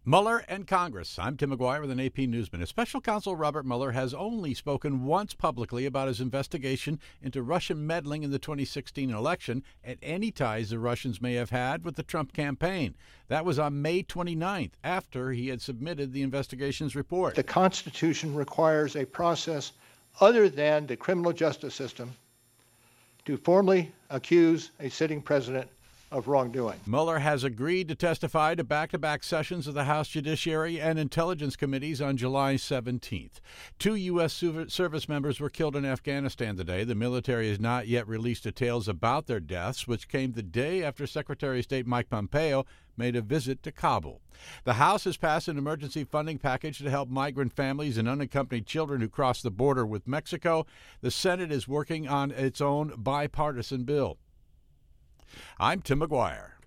Mueller and Congress. I'm Tim McGuire with an AP Newsman. As Special Counsel Robert Mueller has only spoken once publicly about his investigation into Russian meddling in the 2016 election and any ties the Russians may have had with the Trump campaign. That was on May 29th, after he had submitted the investigation's report. The Constitution requires a process other than the criminal justice system to formally accuse a sitting president of wrongdoing. Mueller has agreed to testify to back-to-back sessions of the House Judiciary and Intelligence Committees on July 17th. 2 U.S. service members were killed in Afghanistan today. The military has not yet released details about their deaths, which came the day after Secretary of State Mike Pompeo made a visit to Kabul. The House has passed an emergency funding package to help migrant families and unaccompanied children who cross the border with Mexico. The Senate is working on its own bipartisan bill. I'm Tim McGuire.